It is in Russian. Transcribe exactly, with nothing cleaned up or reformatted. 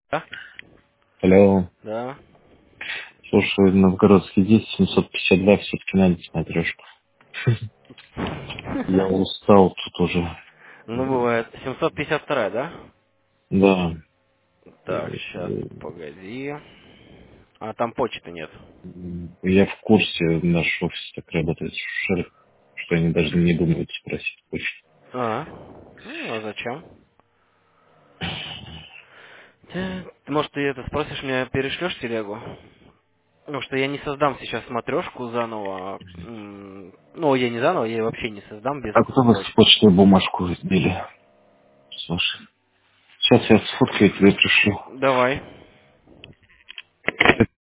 Да? Алло. Да. Слушай, новгородский десять семьсот пятьдесят два все-таки надо смотрешку. Я устал тут уже. Ну, бывает. семьсот пятьдесят два, да? Да. Так, сейчас, погоди. А там почты нет. Я в курсе, наш офис так работает, что что они даже не думают спросить почту. А, ну, а зачем? Э, Может, ты это спросишь меня, перешлешь телегу? Потому что я не создам сейчас смотрешку заново. М, Ну, я не заново, я ее вообще не создам без А кто вы с почты. почтой бумажку сбили? Слушай. Сейчас я сфоткаю и тебе пришлю. Давай.